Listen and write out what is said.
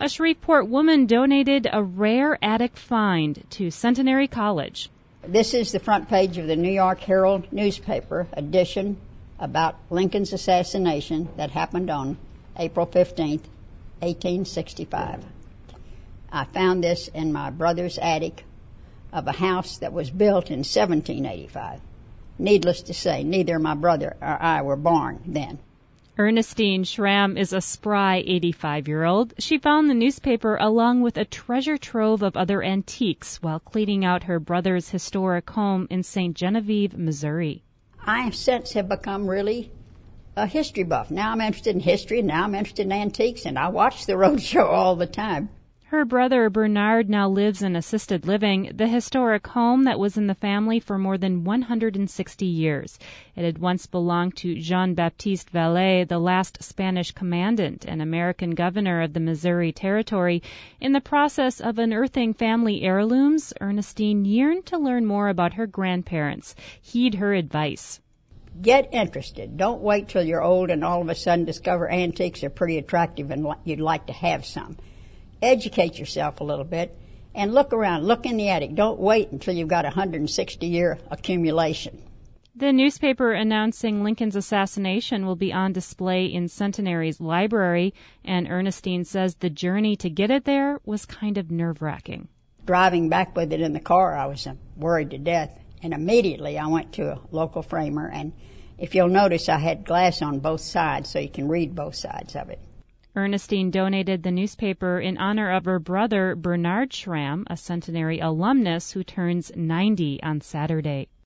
A Shreveport woman donated a rare attic find to Centenary College. This is the front page of the New York Herald newspaper edition about Lincoln's assassination that happened on April 15th, 1865. I found this in my brother's attic of a house that was built in 1785. Needless to say, neither my brother or I were born then. Ernestine Schramm is a spry 85-year-old. She found the newspaper along with a treasure trove of other antiques while cleaning out her brother's historic home in St. Genevieve, Missouri. I since have become really a history buff. Now I'm interested in history, now I'm interested in antiques, and I watch the roadshow all the time. Her brother Bernard now lives in assisted living, the historic home that was in the family for more than 160 years. It had once belonged to Jean-Baptiste Vallee, the last Spanish commandant and American governor of the Missouri Territory. In the process of unearthing family heirlooms, Ernestine yearned to learn more about her grandparents. Heed her advice. Get interested. Don't wait till you're old and all of a sudden discover antiques are pretty attractive and you'd like to have some. Educate yourself a little bit and look around. Look in the attic. Don't wait until you've got a 160-year accumulation. The newspaper announcing Lincoln's assassination will be on display in Centenary's library, and Ernestine says the journey to get it there was kind of nerve-wracking. Driving back with it in the car, I was worried to death, and immediately I went to a local framer, and if you'll notice, I had glass on both sides so you can read both sides of it. Ernestine donated the newspaper in honor of her brother, Bernard Schramm, a Centenary alumnus who turns 90 on Saturday.